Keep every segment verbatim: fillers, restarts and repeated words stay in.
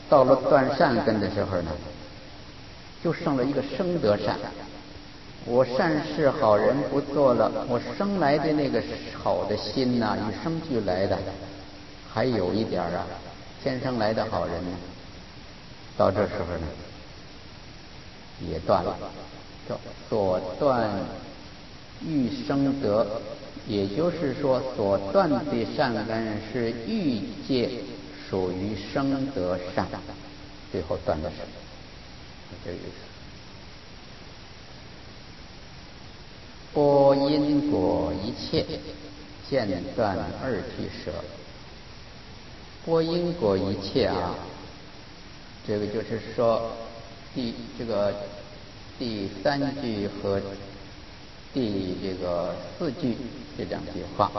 到了断善根的时候呢，就剩了一个生得善。我善事好人不做了，我生来的那个好的心呐、啊，与生俱来的，还有一点啊，天生来的好人呢，到这时候呢，也断了。所断欲生得，也就是说，所断的善根是欲界属于生得善，最后断的是这个意思。播因果一切，间断二俱舍。播因果一切啊，这个就是说第这个第三句和第这个四句这两句话。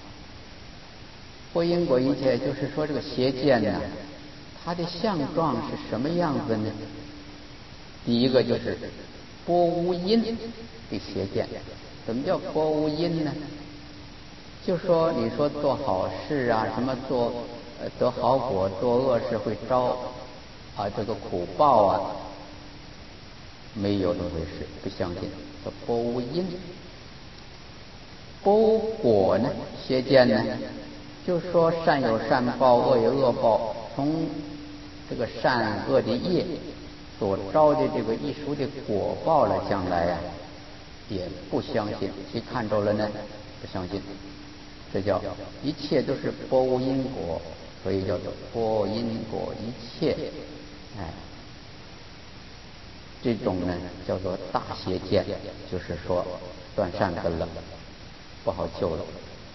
播因果一切，就是说这个邪见呢，它的相状是什么样子呢？第一个就是播无因的邪见。什么叫播无因呢？就说你说做好事啊，什么做呃得好果，做恶事会招啊这个苦报啊，没有这么回事，不相信。叫播无因。播无果呢，邪见呢，就说善有善报，恶有恶报，从这个善恶的业所招的这个一熟的果报了，将来啊也不相信。谁看着了呢？不相信。这叫一切都是播无因果，所以叫做播因果一切。哎，这种呢叫做大邪见，就是说断善根了，不好救了。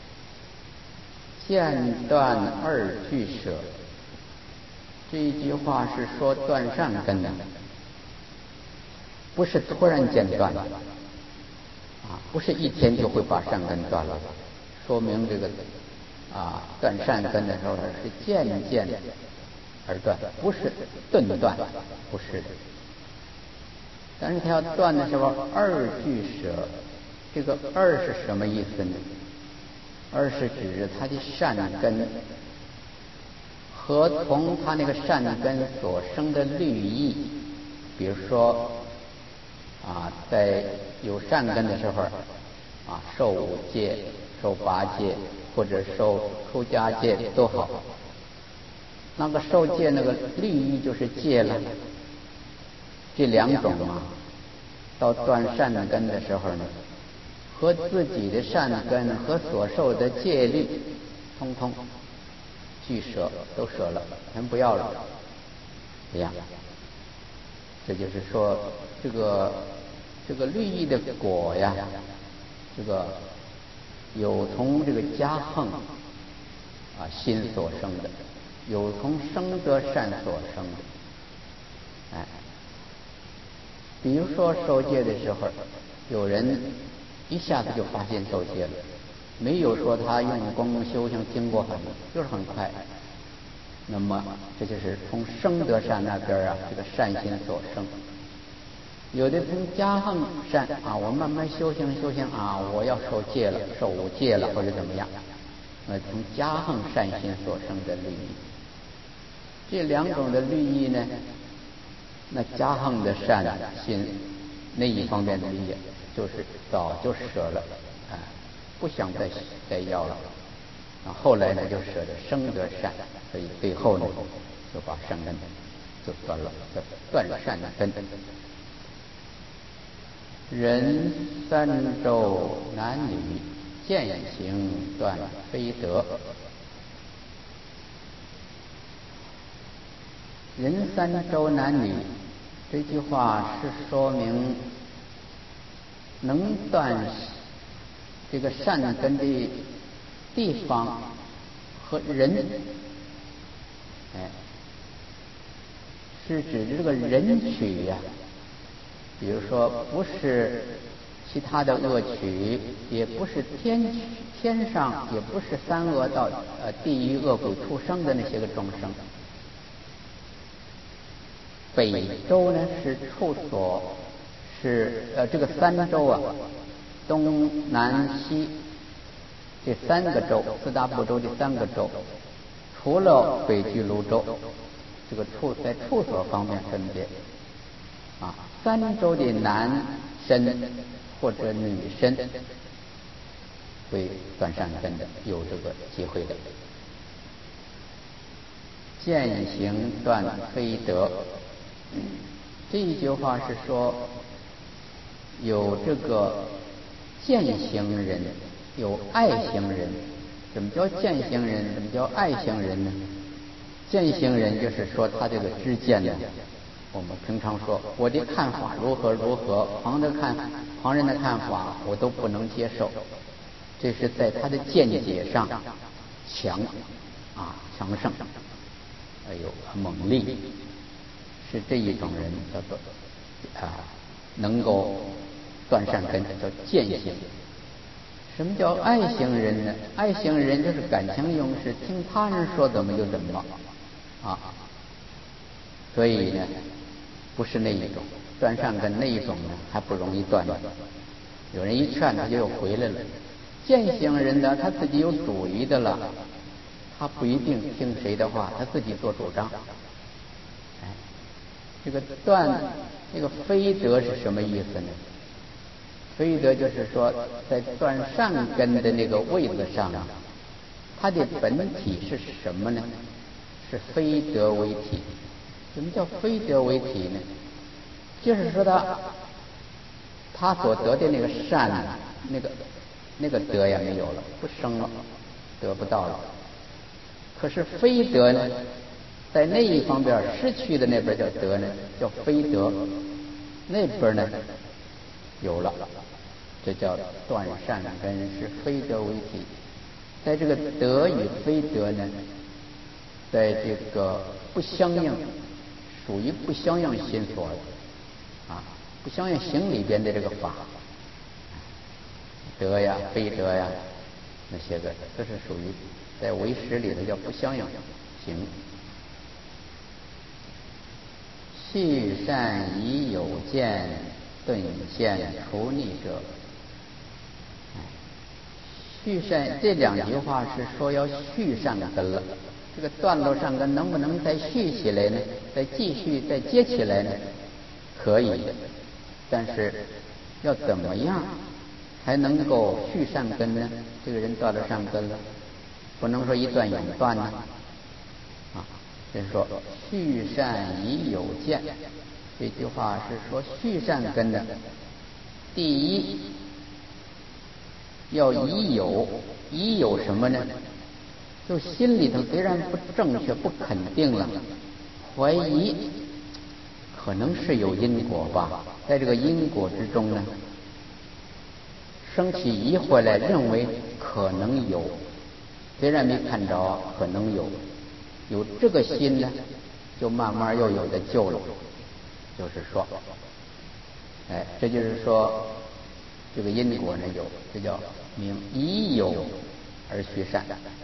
间断二俱舍，这一句话是说断善根的，不是突然间断的啊，不是一天就会把善根断了，说明这个啊断善根的时候是渐渐而断，不是顿断，不是。但是他要断的时候，二俱舍，这个二是什么意思呢？二是指他的善根和从他那个善根所生的律意，比如说啊，在有善根的时候啊，受五戒、受八戒或者受出家戒都好。那个受戒那个律意就是戒了，这两种啊，到断善根的时候呢，和自己的善根和所受的戒律，通通俱舍，都舍了，全不要了。这样，这就是说，这个这个律意的果呀，这个有从这个家横啊心所生的，有从生得善所生的。哎，比如说受戒的时候，有人一下子就发现受戒了，没有说他用功修行经过很就是很快。那么这就是从生得善那边啊，这个善心所生。有的从家横善啊，我慢慢修行修行啊，我要受戒了，受五戒了或者怎么样，那从家横善心所生的律意。这两种的律意呢，那家横的善心那一方面的律意，就是早就舍了，啊，不想再再要了。啊，后来呢就舍得生得善，所以最后呢就把善根就断了，断善根。人三洲男女渐行断非德。人三洲男女这句话是说明能断这个善根的地方和人，哎，是指这个人取呀、啊。比如说，不是其他的恶取，也不是天天上，也不是三恶道呃地狱恶鬼畜生的那些个众生。北洲呢是处所，是呃这个三洲啊，东南西这三个洲，四大部洲这三个洲，除了北俱泸州， 这个处在处所方面分别啊，三周的男身或者女身会断善根的，有这个机会的。见行断非德，这一句话是说有这个见行人，有爱行人。什么叫见行人？什么叫爱行人呢？见行人就是说他这个知见呢，我们平常说我的看法如何如何，旁的看旁人的看法我都不能接受，这是在他的见解上强啊强盛，哎呦猛力，是这一种人叫做啊能够断善根，叫见行。什么叫爱行人呢？爱行人就是感情用事，听他人说怎么就怎么啊。所以呢，不是那一种断善根那一种呢，还不容易断的。有人一劝他就又回来了。见行人呢，他自己有主意的了，他不一定听谁的话，他自己做主张。哎，这个断这个非德是什么意思呢？非德就是说，在断善根的那个位子上啊，它的本体是什么呢？是非德为体。什么叫非德为体呢？就是说他他所得的那个善，那个那个德呀没有了，不生了，得不到了。可是非德呢，在那一方面失去的那边叫德呢，叫非德，那边呢有了。这叫断善根，是非德为体。在这个德与非德呢，在这个不相应，属于不相应心所啊，不相应行里边的这个法，德呀、非德呀，那些个都是属于在唯识里头叫不相应行。续善已有见，顿现除逆者。续善这两句话是说要续善根了，这个断了善根能不能再续起来呢？再继续再接起来呢？可以的，但是要怎么样才能够续善根呢？这个人断了善根了，不能说一断永断呢。啊，就是说续善已有见，这句话是说续善根的。第一，要已有，已有什么呢？就心里头虽然不正确、不肯定了，怀疑可能是有因果吧，在这个因果之中呢，升起疑惑来，认为可能有，虽然没看着，可能有，有这个心呢，就慢慢又有的救了。就是说，哎，这就是说。这个因果呢有，这叫名已有而续善。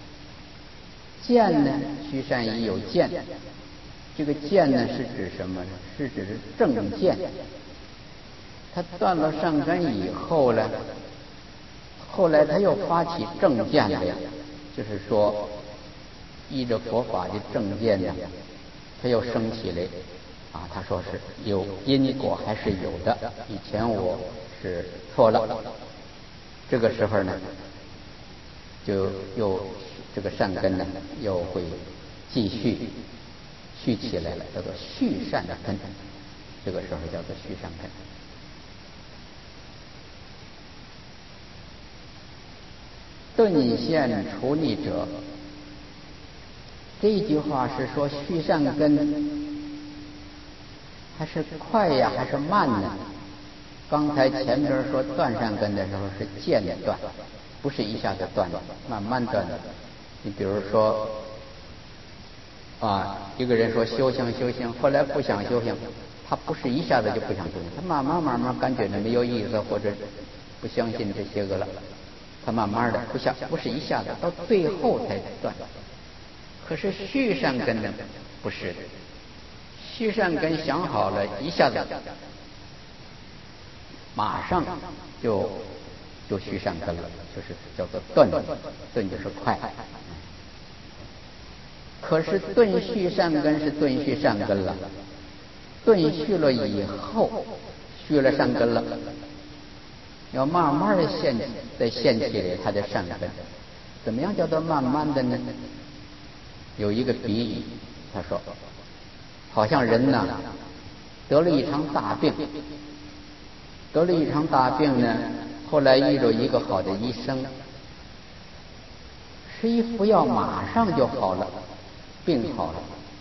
见呢，续善已有见。这个见呢是指什么呢？是指正见。他断了善根以后呢，后来他又发起正见来，就是说依着佛法的正见呢，他又升起来啊。他说是有因果还是有的，以前我是错了，这个时候呢，就又这个善根呢又会继续续起来了，叫做续善根。这个时候叫做续善根。顿现除逆者，这一句话是说续善根还是快呀，还是慢呢？刚才前边说断善根的时候是渐断，不是一下子断的，慢慢断的。你比如说啊，一个人说修行修行，后来不想修行，他不是一下子就不想修行，他慢慢慢慢感觉没有意思，或者不相信这些个了，他慢慢的不想不是一下子，到最后才断。可是续善根呢，不是的，续善根想好了，一下子马上就就续善根了，就是叫做断，断就是快。可可是顿续善根是顿续善根了，顿续了以后，续了善根了，要慢慢的现再现起来他的善根。怎么样叫做慢慢的呢？有一个比喻，他说好像人呐得了一场大病，得了一场大病呢，后来遇到一个好的医生，吃一服药马上就好了，病好了。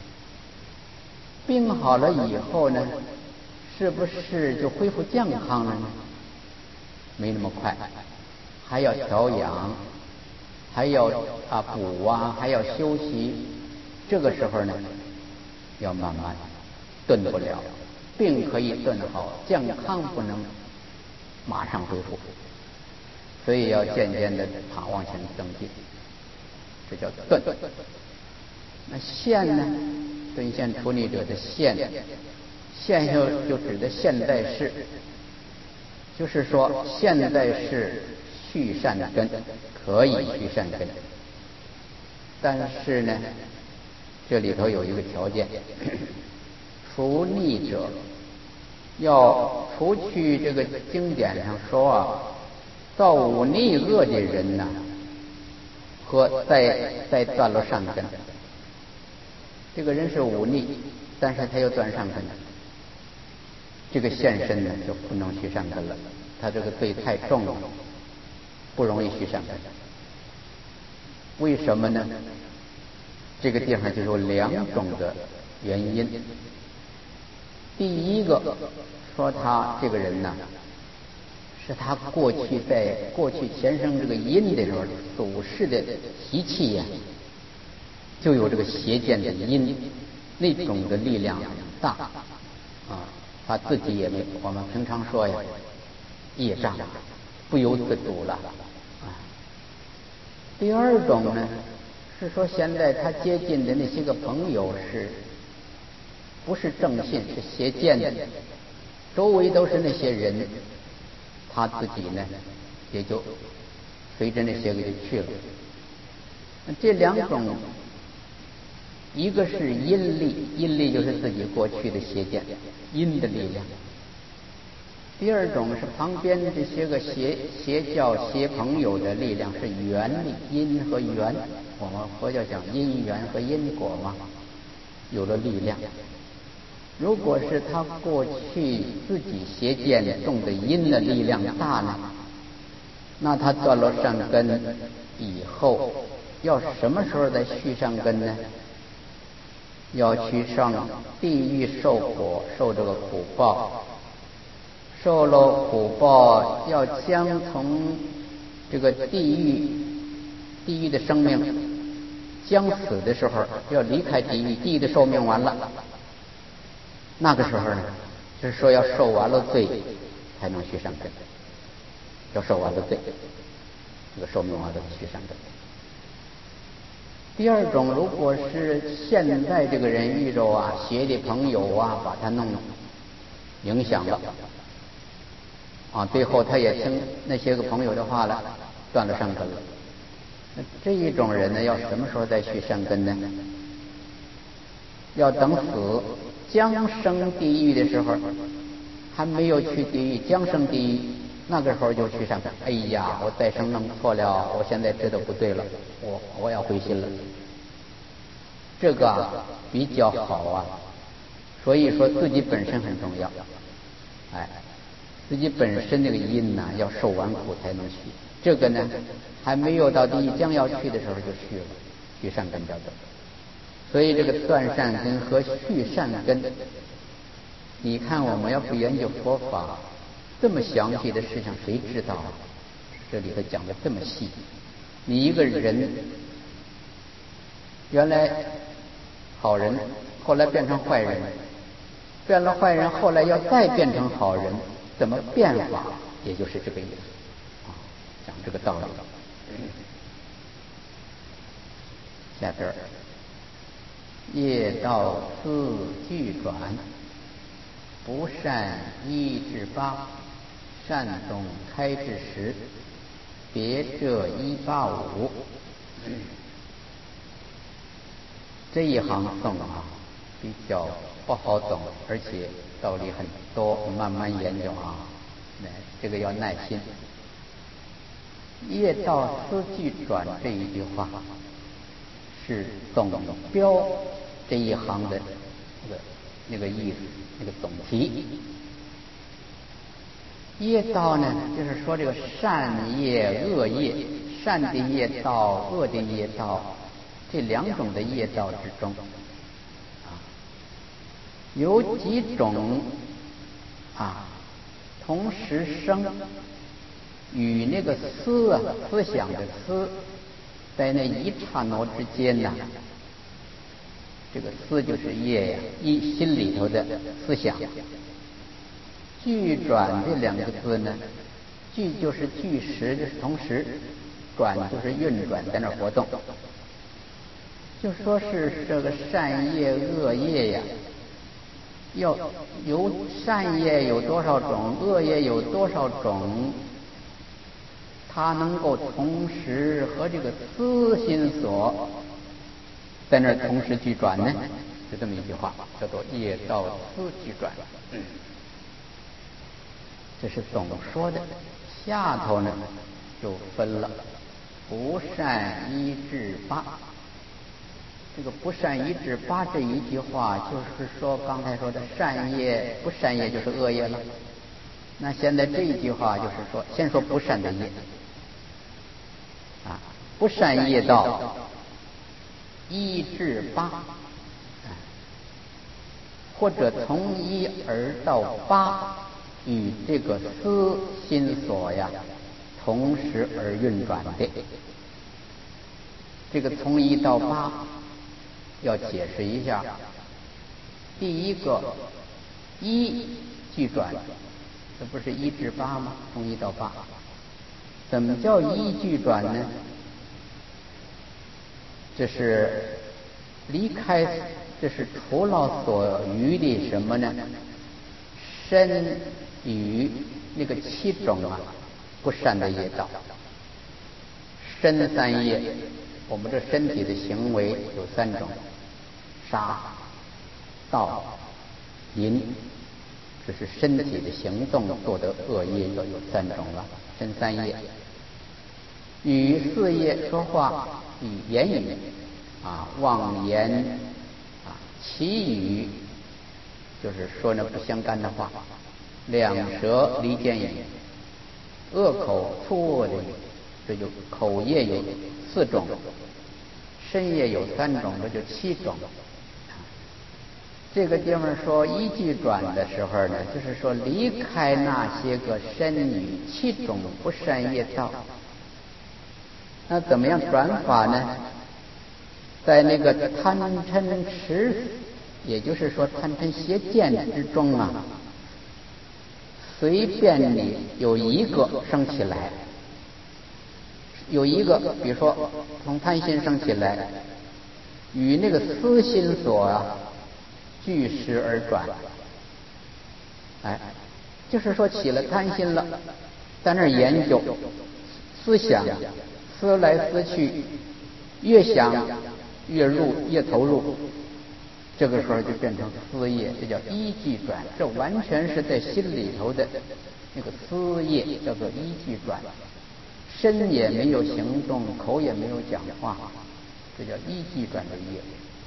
病好了以后呢，是不是就恢复健康了呢？没那么快，还要调养，还要啊补啊，还要休息。这个时候呢，要慢慢顿不了，病可以顿好，健康不能马上恢复，所以要渐渐的啊往前增进，这叫顿。那现呢？顿现处理者的现，现就就指的现在式，就是说现在是续善根，可以续善根，但是呢，这里头有一个条件，除逆者，要除去这个经典上说啊，造五逆恶的人呐、啊，和再再断了善根。这个人是忤逆，但是他又断善根，这个现身呢就不能续善根了，他这个罪太重了，不容易续善根。为什么呢？这个地方就有两种的原因。第一个说他这个人呢，是他过去在过去前生这个因的时候祖世的习气呀、啊。就有这个邪见的因，那种的力量很大啊，他自己也没，我们平常说呀，业障不由自主了啊。第二种呢，是说现在他接近的那些个朋友是，不是正信，是邪见的，周围都是那些人，他自己呢也就随着那些个就去了。这两种。一个是阴力，阴力就是自己过去的邪见，阴的力量。第二种是旁边这些个邪邪教、邪朋友的力量，是缘力，因和缘。我们佛教讲因缘和因果嘛，有了力量。如果是他过去自己邪见种的因的力量大呢，那他断了善根以后，要什么时候再续善根呢？要去上地狱受苦，受这个苦报，受了苦报，要将从这个地狱地狱的生命将死的时候，要离开地狱，地狱的寿命完了，那个时候呢，就是说要受完了罪才能去上根，要受完了罪，这个寿命完了去上根。第二种，如果是现在这个人遇着啊邪的朋友啊，把他弄影响了啊，最后他也听那些个朋友的话了，断了善根了。那这一种人呢，要什么时候再续善根呢？要等死将生地狱的时候，还没有去地狱，将生地狱，那个时候就去善根。哎呀，我再生弄错了，我现在知道不对了，我我要回心了。这个啊比较好啊，所以说自己本身很重要。哎，自己本身那个因呐、啊，要受完苦才能续。这个呢，还没有到地狱将要去的时候就续了，续善根叫做。所以这个断善根和续善根，你看我们要不研究佛法，这么详细的事情谁知道啊？这里头讲的这么细，你一个人原来好人，后来变成坏人，变了坏人，后来要再变成好人，怎么变法？也就是这个意思啊，讲这个道理。下边儿业道自俱转，不善一至八，善总开至十，别这一八五。 这一行颂啊，比较不好懂，而且道理很多，慢慢研究啊，那这个要耐心。业道思俱转这一句话是总标这一行的那个那个意思，那个总题。业道呢，就是说这个善业、恶业，善的业道、恶的业道，这两种的业道之中，啊，有几种啊同时生，与那个思啊思想的思，在那一刹那之间呢，这个思就是业呀，一心里头的思想。俱转这两个字呢，俱就是俱时，就是同时；转就是运转，在那活动。就说是这个善业、恶业呀，要有善业有多少种，恶业有多少种，它能够同时和这个思心所在那同时俱转呢？就这么一句话，叫做业道思俱转。这是总说的，下头呢就分了不善一至八。这个不善一至八这一句话，就是说刚才说的善业不善业就是恶业了。那现在这一句话就是说，先说不善的业啊，不善业道一至八，或者从一而到八。与这个思心所呀同时而运转的，这个从一到八要解释一下。第一个一俱转，这不是一至八吗？从一到八，怎么叫一俱转呢？这是离开，这是除了所余的什么呢？身与那个七种啊不善的业道。身三业，我们这身体的行为有三种：杀、盗、淫，这是身体的行动做的恶业，就有三种了。身三业，语四业，说话与言语啊，妄言啊，绮语，就是说那不相干的话。两舌离间语，恶口粗恶的语，这就口业有四种，身业有三种，这就七种。这个地方说一俱转的时候呢，就是说离开那些个身语七种不善业道。那怎么样转法呢？在那个贪嗔痴，也就是说贪嗔邪见之中啊，随便你有一个升起来，有一个，比如说从贪心升起来，与那个思心所啊俱时而转，哎，就是说起了贪心了，在那儿研究思想，思来思去，越想越入，越投入，这个时候就变成思业，这叫一俱转。这完全是在心里头的那个思业，叫做一俱转。身也没有行动，口也没有讲话，这叫一俱转的业。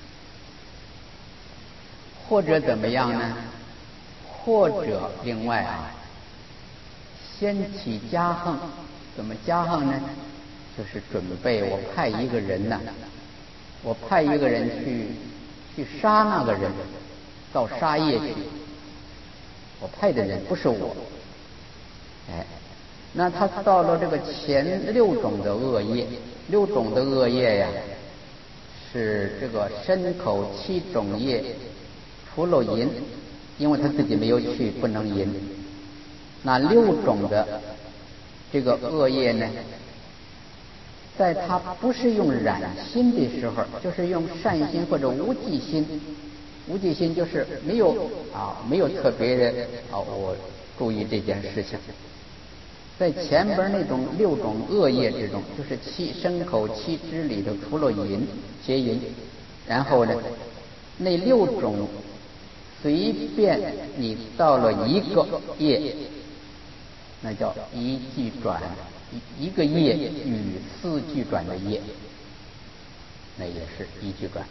或者怎么样呢？或者另外啊，先起加横。怎么加横呢？就是准备我派一个人呢、啊，我派一个人去去杀那个人，到杀业去。我派的人不是我，哎，那他到了这个前六种的恶业，六种的恶业呀，是这个身口七种业，除了淫，因为他自己没有去，不能淫。那六种的这个恶业呢，在他不是用染心的时候，就是用善心或者无记心。无记心就是没有啊，没有特别的啊，我注意这件事情。在前边那种六种恶业之中，就是七身口七支里头，除了淫邪淫， 然后呢，那六种随便你到了一个业，那叫一俱转，一一个业与四俱转的业，那也是一俱转。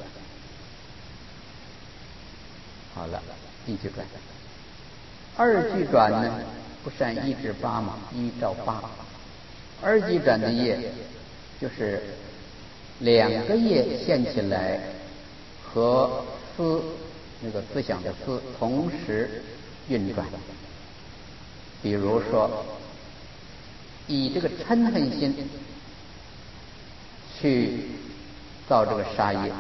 好了，一俱转。二俱转呢，不是按一至八嘛，一照八。二俱转的业就是两个业现起来和思那个思想的思同时运转。比如说以这个嗔恨心去造这个杀业，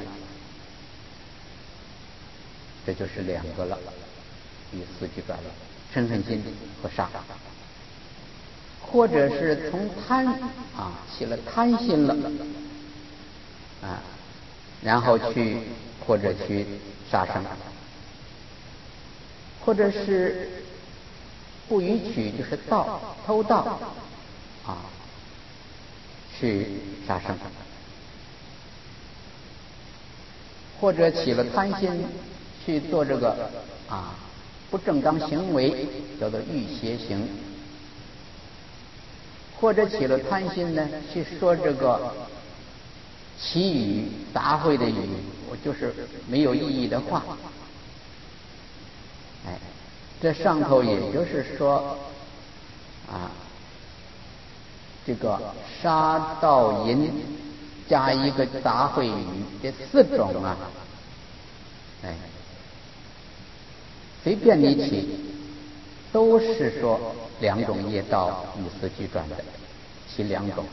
这就是两个了，与四俱转了，嗔恨心和杀。或者是从贪啊起了贪心了啊，然后去或者去杀生，或者是不允取，就是盗偷盗啊去杀生，或者起了贪心去做这个啊不正当行为，叫做欲邪行。或者起了贪心呢，去说这个绮语杂秽的语，我就是没有意义的话。哎，这上头也就是说啊，这个杀盗淫加一个杂秽语，这四种啊，哎，随便你起，都是说两种业道与四俱转的，其两种。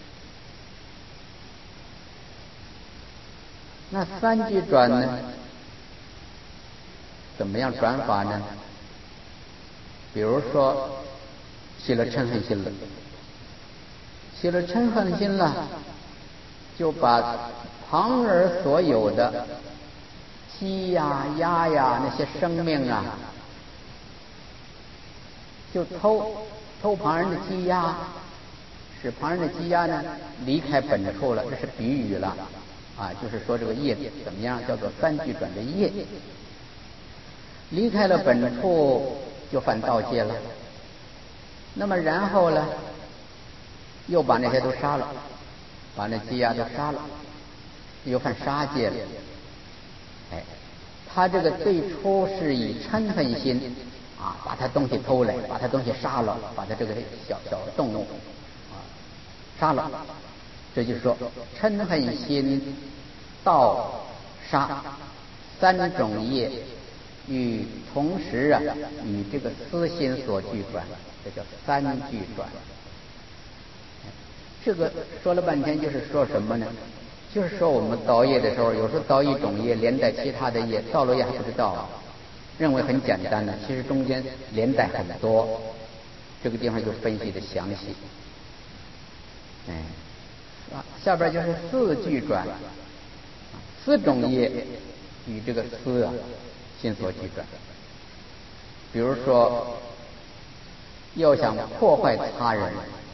那三俱转呢，怎么样转法呢？比如说起了嗔恨心了，起了嗔恨心了，就把旁人所有的鸡呀、鸭呀那些生命啊，就偷偷旁人的鸡鸭，使旁人的鸡鸭呢离开本处了，这是比喻了啊，就是说这个业怎么样，叫做三俱转的业，离开了本处就犯盗戒了。那么然后呢，又把那些都杀了，把那鸡鸭都杀了，又犯杀戒了。哎，他这个最初是以嗔恨心啊，把他东西偷来，把他东西杀了，把他这个小小动物啊杀了，这就是说嗔恨心、盗、杀三种业与同时啊与这个私心所俱转，这叫三俱转。这个说了半天就是说什么呢？就是说我们造业的时候，有时候造一种业连带其他的业，造了业还不知道，认为很简单的，其实中间连带很多。这个地方就分析的详细。哎，啊，下边就是四俱转，四种业与这个思啊心所俱转。比如说，要想破坏他人，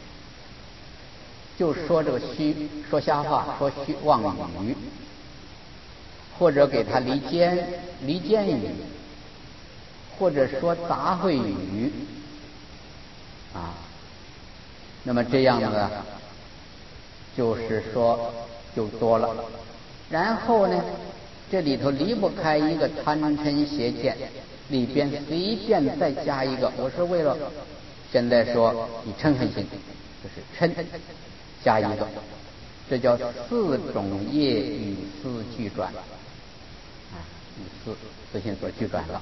就说这个虚说瞎话，说虚妄语，或者给他离间离间语，或者说杂秽语啊。那么这样呢，就是说就多了。然后呢，这里头离不开一个贪嗔邪见，里边随便再加一个，我是为了现在说以嗔恨心，就是嗔加一个，这叫四种业与思俱转啊，与思思心所俱转了。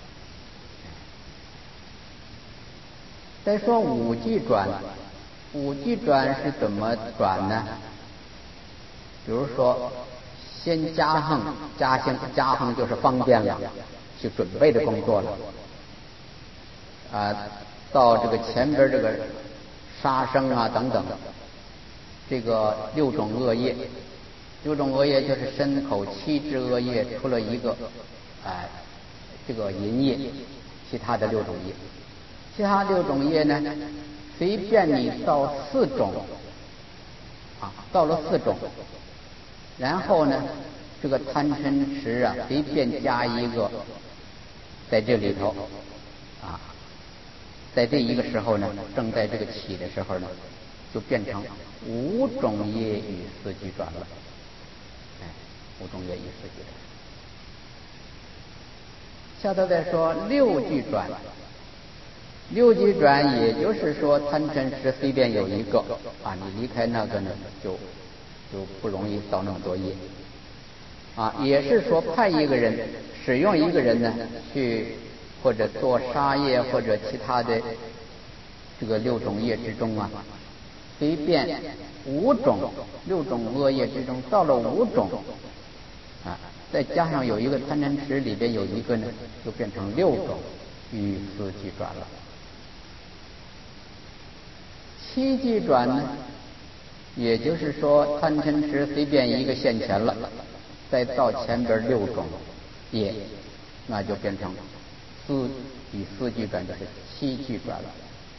再说五俱转，五俱转是怎么转呢？比如说先加横，加行加横就是方便了，去准备的工作了啊，到这个前边这个杀生啊等等，这个六种恶业，六种恶业就是身口七之恶业，除了一个哎这个淫业，其他的六种业，其他六种业呢，随便你造四种啊，造了四种，然后呢， 这个贪嗔痴啊，随便加一个在这里头啊，在这一个时候呢，正在这个起的时候呢，就变成五种业与四俱转了。哎，五种业与四俱转。下头再说六俱转。六俱转，也就是说贪嗔痴随便有一个啊，你离开那个呢，就就不容易造那么多业啊。也是说派一个人使用一个人呢，去或者做杀业或者其他的这个六种业之中啊，随便五种六种恶业之中造了五种啊，再加上有一个贪嗔痴里边有一个呢，就变成六种与四俱转了。七俱转呢，也就是说贪嗔痴随便一个现前了，再到前边六种业，那就变成四与四俱转，就是七俱转了。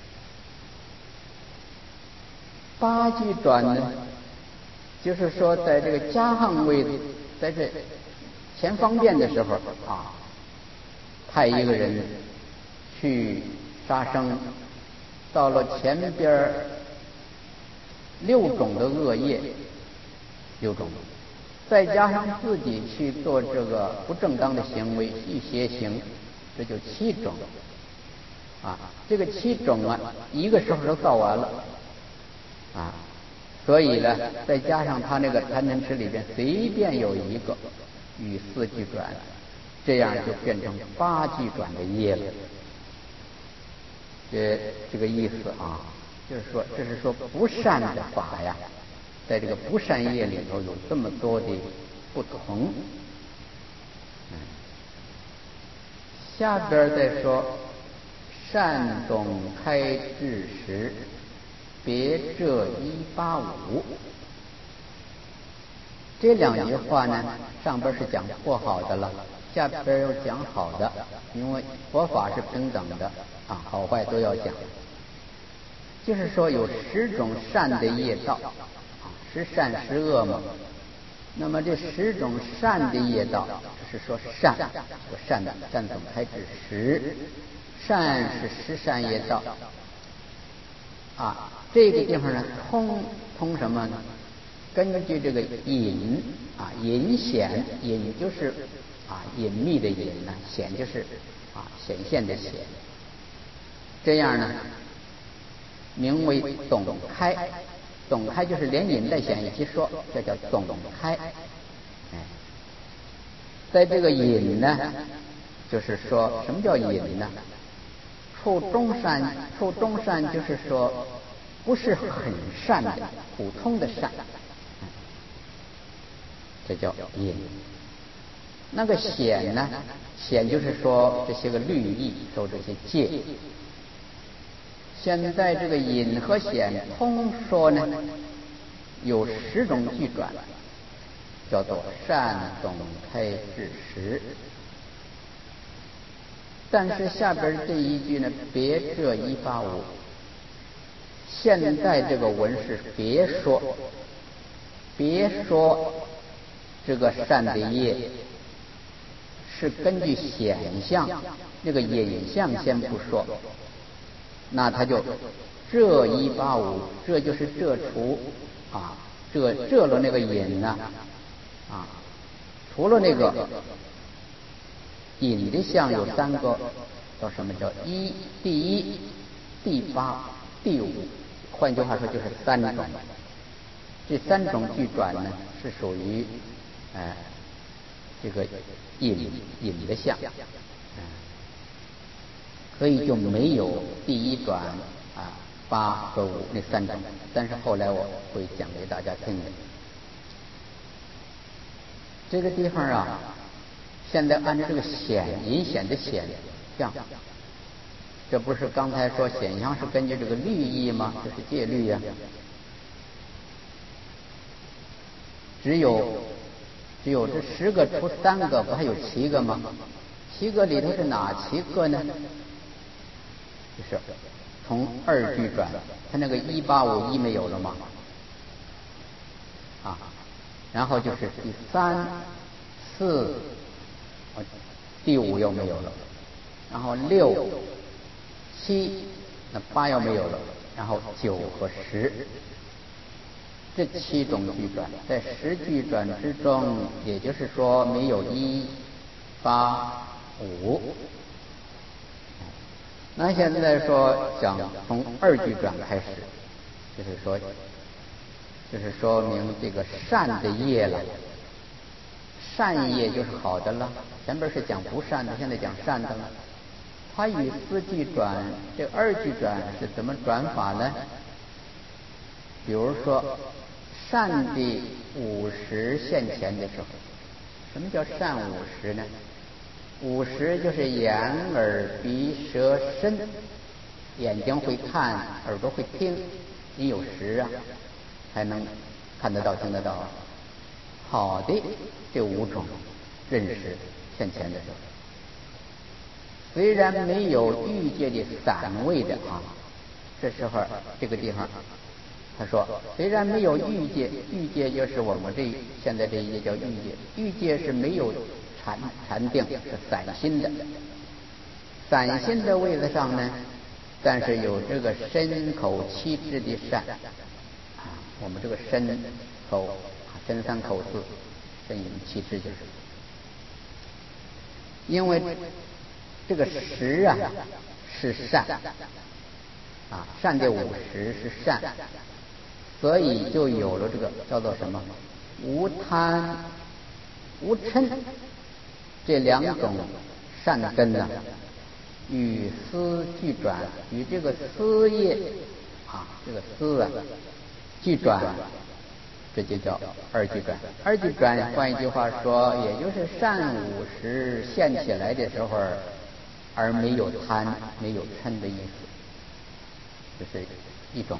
八俱转呢，就是说在这个加行位，在这前方便的时候啊，派一个人去杀生，到了前边六种的恶业，六种，再加上自己去做这个不正当的行为，去邪行，这就七种啊。这个七种啊，一个时候都造完了啊，所以呢，再加上他那个贪嗔痴里边随便有一个与四俱转，这样就变成八俱转的业了。这这个意思啊，就是说，这是说不善的法呀，在这个不善业里头有这么多的不同。嗯，下边再说善懂开智时，别这一八五。这两句话呢，上边是讲不好的了，下边又讲好的，因为佛法是平等的啊，好坏都要讲。就是说有十种善的业道啊，十善十恶嘛。那么这十种善的业道，这是说善，这个善的善懂开智十，善是十善业道啊。这个地方呢，通通什么呢？根据这个隐啊，隐显，隐就是啊隐秘的隐呢，显就是啊显现的显。这样呢，名为懂开。懂开就是连隐带显一起说，这叫懂开。哎，在这个隐呢，就是说什么叫隐呢？处中善，处中善就是说不是很善的，普通的善，这叫隐。那个显呢，显就是说这些个律义，受这些戒。现在这个隐和显通说呢，有十种俱转，叫做善懂开智识。但是下边这一句呢，别这一八五，现在这个文是别说，别说这个善的业是根据显象，那个隐象先不说。那他就这一八五，这就是这除啊，这这了那个隐呢啊，除了那个隐的相有三个，叫什么叫一、第一、第八、第五，换句话说就是三种。这三种俱转呢，是属于哎这个隐隐的相。所以就没有第一转啊八和五那三种，但是后来我会讲给大家听的。这个地方啊，现在按照这个显隐显的显象，这不是刚才说显象是根据这个律义吗？这是戒律呀、啊。只有只有这十个出三个，不还有七个吗？七个里头是哪七个呢？就是从二俱转，他那个一八五一没有了吗？啊，然后就是第三、 四，第五又没有了，然后六、七，那八又没有了，然后九和十，这七种矩转，在十矩转之中，也就是说没有一、八、五。那现在说讲从二矩转开始，就是说，就是说明这个善的业了。善业就是好的了，前边是讲不善的，现在讲善的了。它与四矩转这二矩转是怎么转法呢？比如说善的五十现前的时候，什么叫善五十呢？五十就是眼、耳、鼻、舌、身，眼睛会看，耳朵会听，你有识啊，才能看得到、听得到。好的，这五种认识现前的时候，虽然没有欲界的散位的啊，这时候这个地方他说，虽然没有欲界，欲界就是我们这现在这一界叫欲界，欲界是没有禅禅定，是散心的。散心的位子上呢，但是有这个身口七智的善啊，我们这个身口身三口四，身饮七智就是，因为这个识啊是善啊，善的五十是善，所以就有了这个叫做什么无贪无嗔这两种善根呢、啊，与思俱转，与这个思业啊，这个思啊俱转，这就叫二俱转。二俱转换一句话说，也就是善五十现起来的时候，而没有贪没有嗔的意思，这是一种。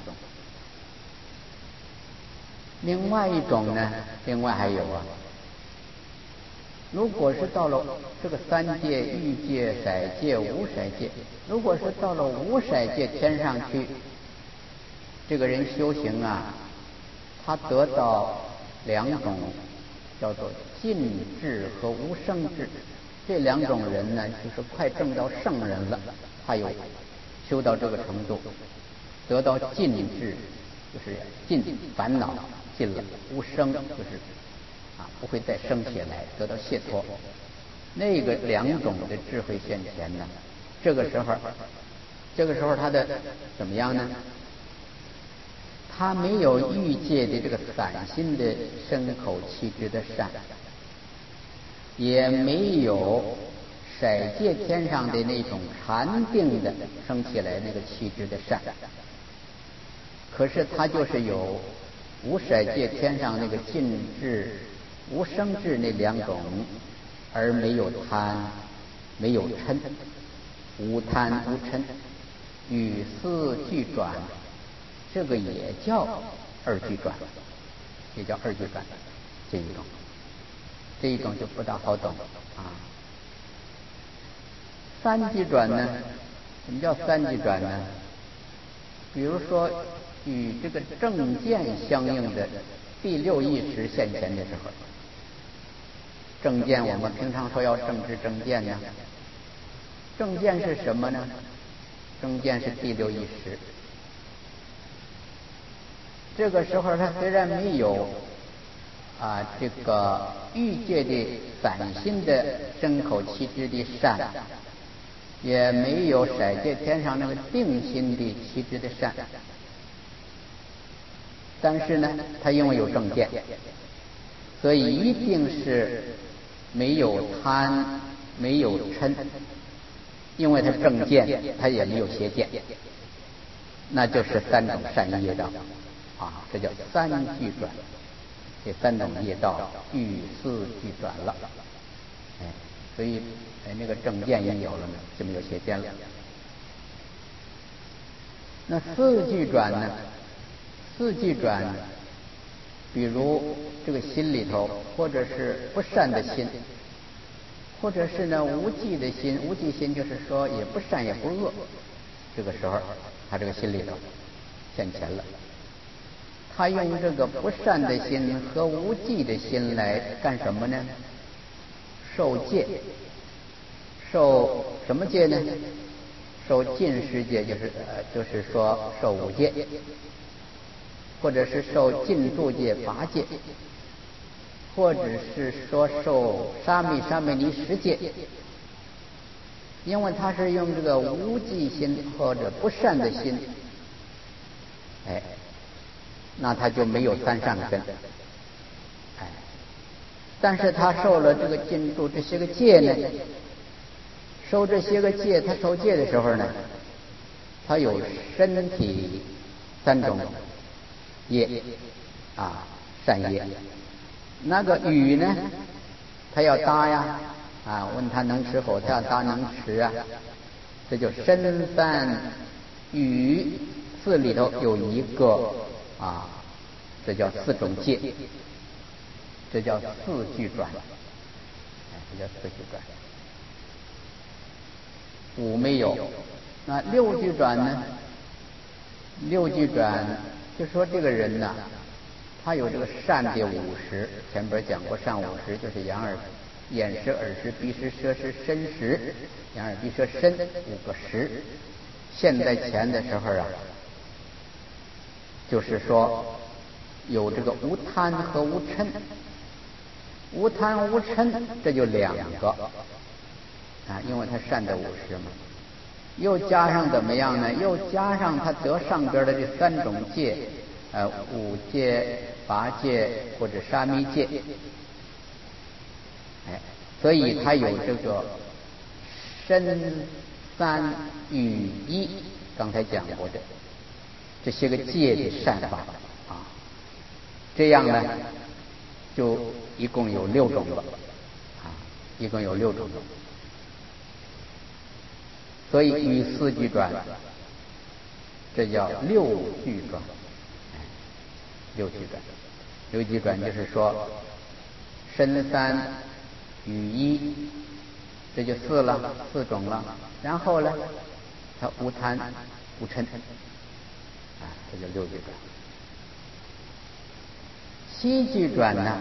另外一种呢，另外还有啊，如果是到了这个三界欲界、色界、无色界，如果是到了无色界天上去，这个人修行啊，他得到两种叫做尽智和无生智，这两种人呢，就是快证到圣人了，他有修到这个程度，得到尽智，就是尽烦恼尽了，无生就是啊不会再生起来，得到解脱。那个两种的智慧现前呢，这个时候，这个时候他的怎么样呢？他没有欲界的这个散心的身口七智的善，也没有色界天上的那种禅定的升起来那个七智的善，可是他就是有无色界天上那个尽智、无生智那两种，而没有贪，没有嗔，无贪无嗔，与思俱转。这个也叫二俱转，也叫二俱转，这一种，这一种就不大好懂啊。三俱转呢？什么叫三俱转呢？比如说与这个正见相应的第六意识现前的时候，正见我们平常说要正知正见呢，正见是什么呢？正见是第六意识。这个时候他虽然没有啊这个欲界的散心的身口七智的善，也没有色界天上那个定心的七智的善，但是呢他因为有正见，所以一定是没有贪没有嗔，因为他正见他也没有邪见，那就是三种善业道啊，这叫三俱转，这三种业道欲思俱转了，哎，所以哎那个正见也有了呢，就没有邪见了。那四俱转呢？四俱转，比如这个心里头，或者是不善的心，或者是呢无记的心，无记心就是说也不善也不恶，这个时候他这个心里头现前了。他用这个不善的心和无记的心来干什么呢？ 受戒，受什么戒呢？受禁食戒，就是呃，就是说受五戒，或者是受禁住戒、八戒，或者是说受沙弥、沙弥尼十戒。因为他是用这个无记心或者不善的心，哎，那他就没有三善根，哎，但是他受了这个禁住这些个戒呢，受这些个戒，他受戒的时候呢，他有身体三种业啊，善业。那个语呢，他要搭呀。啊，问他能吃否？他要答能吃啊，这就身三语四里头有一个啊，这叫四种戒，这叫四句转，哎，这叫四句转。五没有，那六句转呢？六句转就说这个人呐、啊，他有这个善的五十，前边讲过善五十，就是眼耳。眼识、耳识、鼻识、舌识、身识，眼耳鼻舌身五个识。现在前的时候啊，就是说有这个无贪和无嗔，无贪无嗔，这就两个啊，因为他善的五十嘛。又加上怎么样呢？又加上他得上边的这三种戒，呃，五戒、八戒或者沙弥戒。哎，所以他有这个身三语一，刚才讲过的这些个戒的善法啊，这样呢，就一共有六种了啊，一共有六种。所以与四句转，这叫六句转，哎，六句转，六句转就是说身三。语一，这就四了，四种了。然后呢，他无贪无嗔，啊，这就六句转。七句转呢，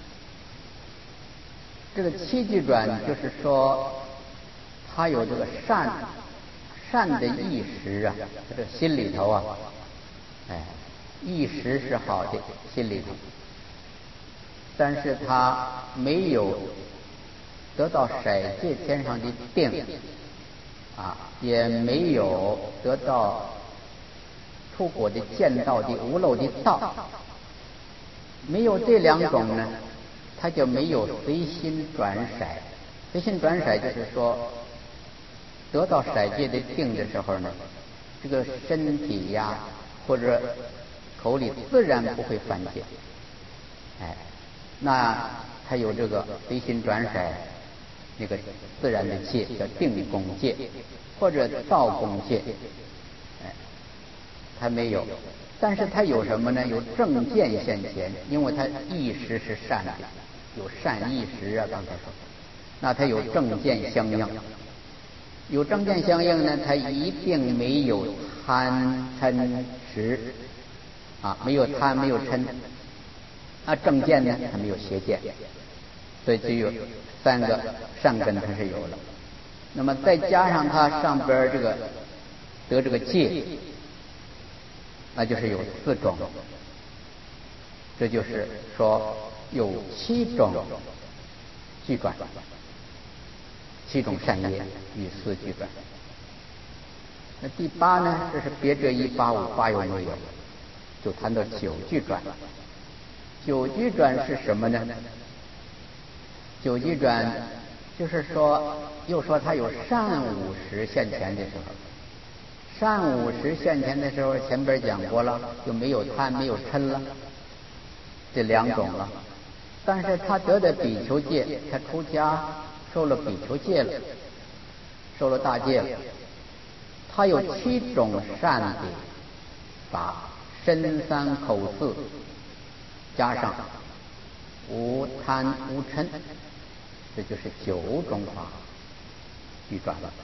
这个七句转就是说，他有这个善善的意识啊，这个心里头啊，哎，意识是好的，心里头，但是他没有得到色界天上的定啊，也没有得到出果的见道的无漏的道，没有这两种呢，他就没有随心转色。随心转色就是说，得到色界的定的时候呢，这个身体呀或者口里自然不会犯戒，哎，那他有这个随心转色。那个自然的戒叫定功戒，或者道功戒，哎，他没有，但是他有什么呢？有正见现前，因为他意识是善的，有善意识啊。刚才说，那他有正见相应，有正见相应呢，他一定没有贪嗔痴啊，没有贪，没有嗔，那正见呢，他没有邪见，所以只有三个善根它是有了，那么再加上它上边这个得这个戒，那就是有四种，这就是说有七种具转，七种善业与四具转。那第八呢，这是别这一八五八有没有？就谈到九具转。九具转是什么呢？九具转就是说，又说他有善五十现前的时候，善五十现前的时候，前边讲过了，就没有贪，没有嗔了，这两种了。但是他得的比丘戒，他出家受了比丘戒了，受了大戒了，他有七种善的法，身三口四，加上无贪无嗔，这就是九种法具转了。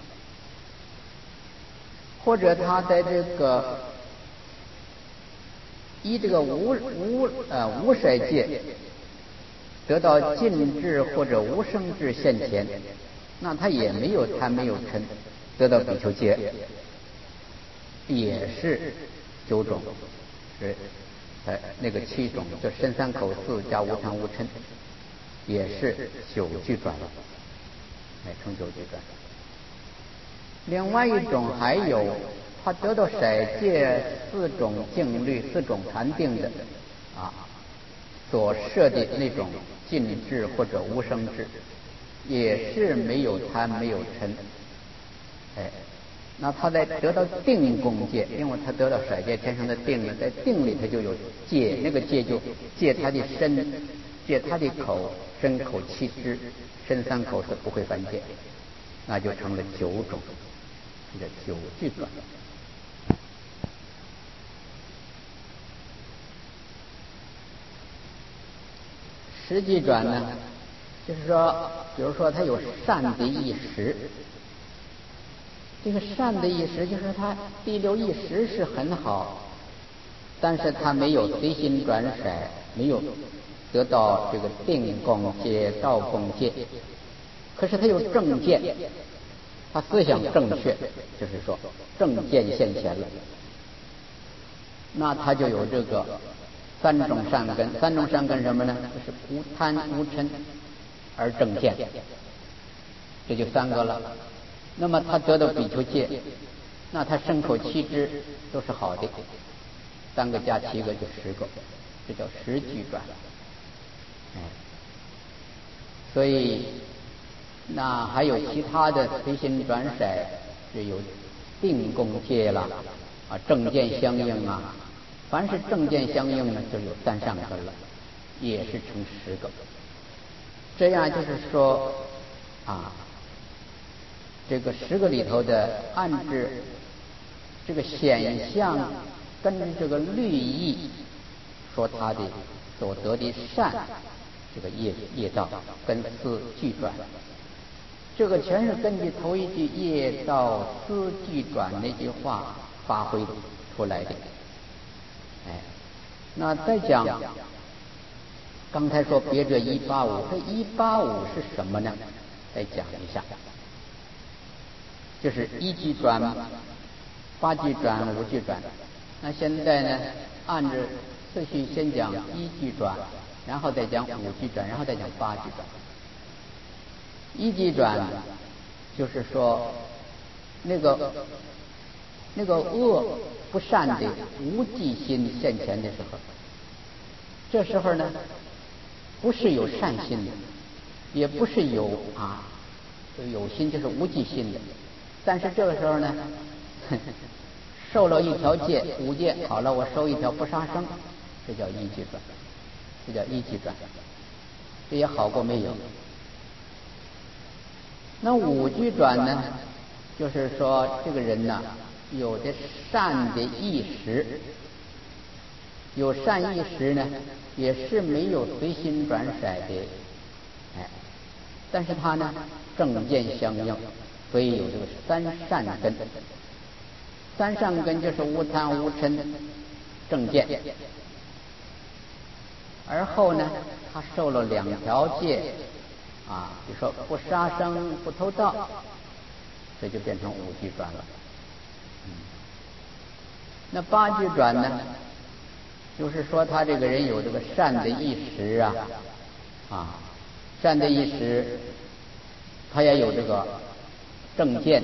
或者他在这个依这个无无呃无色界得到尽智或者无生智现前，那他也没有贪没有嗔，得到比丘戒，也是九种，是呃那个七种，就身三口四加无贪无嗔，也是九句转，哎，成九句转。另外一种还有，他得到色界四种静虑、四种禅定的啊，所设的那种尽智或者无生智，也是没有贪没有嗔，哎，那他在得到定功戒，因为他得到色界天上的定呢，在定里他就有戒，那个戒就戒他的身，戒他的口，身口七支，身三口是不会犯戒，那就成了九种，这个九句转。十句转呢，就是说，比如说他有善的意识，这个善的意识就是他第六意识是很好，但是他没有随心转色，没有得到这个定功戒、道功戒，可是他有正见，他思想正确，就是说正见现前了，那他就有这个三种善根。三种善根什么呢？就是无贪无嗔而正见，这就三个了。那么他得到比丘戒，那他身口七支都是好的，三个加七个就十个，这叫十句转。哎，所以那还有其他的随心转色，是有定功戒了啊，正见相应啊，凡是正见相应呢，就有三善根了，也是成十个。这样就是说啊，这个十个里头的暗指这个显象跟这个律意说他的所得的善，这个业业道跟思俱转，这个全是根据头一句业道思俱转那句话发挥出来的。哎，那再讲，刚才说别这一八五，这一八五是什么呢？再讲一下，就是一句转、八句转、五句转。那现在呢，按照次序先讲一句转，然后再讲五句转，然后再讲八句转。一句转就是说那个那个恶不善的无记心现前的时候，这时候呢，不是有善心的，也不是有啊有心，就是无记心的。但是这个时候呢，受了一条戒，五戒好了，我受一条不杀生，这叫一句转，这叫一句转，这也好过没有。那五句转呢，就是说这个人呢，有的善的意识，有善意识呢，也是没有随心转色的，哎，但是他呢正见相应，所以有这个三善根。三善根就是无贪无嗔正见，而后呢，他受了两条戒啊，比如说不杀生、不偷盗，这就变成五句转了。嗯，那八句转呢，就是说他这个人有这个善的意识啊，啊，善的意识，他也有这个正见，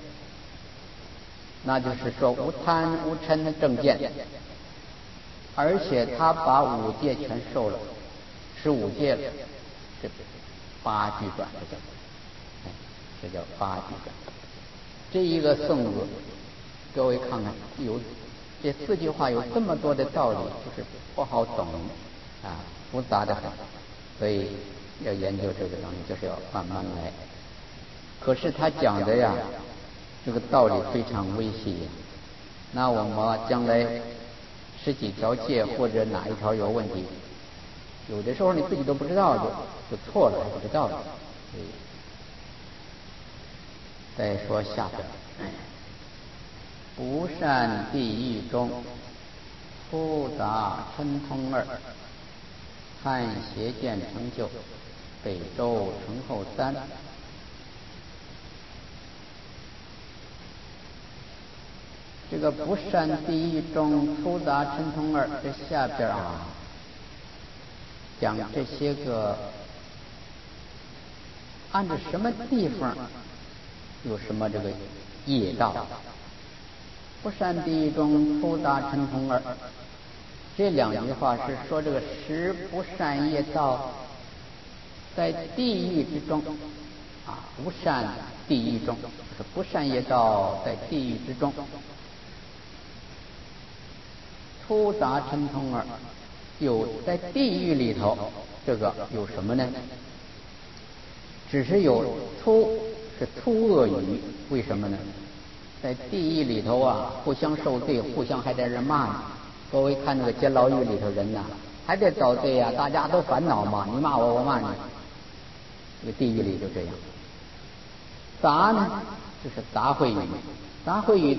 那就是说无贪无嗔正见，而且他把五戒全受了，十五戒了，这八句转，这叫，哎，这叫八句转。这一个颂字，各位看看，有这四句话有这么多的道理，就是不好懂啊，复杂的很，所以要研究这个东西，就是要慢慢来。可是他讲的呀，这个道理非常微细呀。那我们将来十几条戒或者哪一条有问题，有的时候你自己都不知道，就就错了，还不知道的。所以再说下边，不善地狱中，复杂嗔通二， 汉邪见成就，北周成后三。这个不善地狱中粗杂陈通二，这下边啊讲这些个按照什么地方有什么这个业道。不善地狱中粗杂陈通二，这两句话是说这个十不善业道在地狱之中啊，不善地狱中，就是不善业道在地狱之中。粗杂陈通二，有在地狱里头，这个有什么呢？只是有粗，是粗恶语。为什么呢？在地狱里头啊，互相受罪，互相还在这骂呢。各位看那个监牢狱里头人呐、啊，还得遭罪呀、啊，大家都烦恼嘛，你骂我，我骂你。这个地狱里就这样。杂呢，就是杂秽语，杂秽语